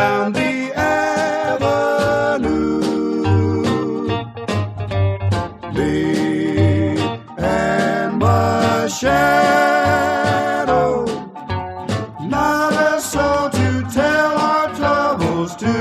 down the avenue. Me and my shadow, not a soul to tell our troubles to.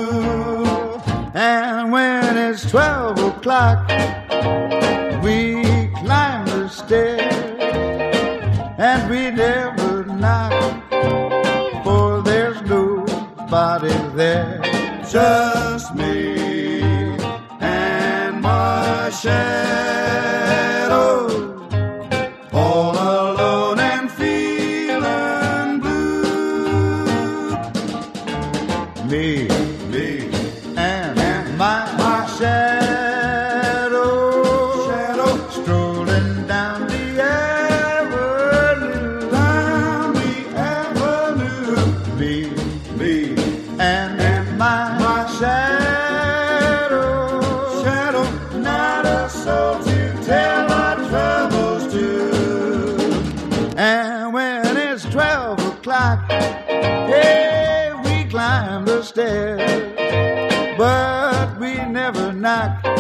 And when it's 12 o'clock, we climb the stairs, and we never knock, for there's nobody there. Just me and my shadow, all alone and feeling blue. Me and my shadow, strolling down the avenue, Me and my shadow, not a soul to tell our troubles to. And when it's 12 o'clock, hey, we climb the stairs, but we never knock,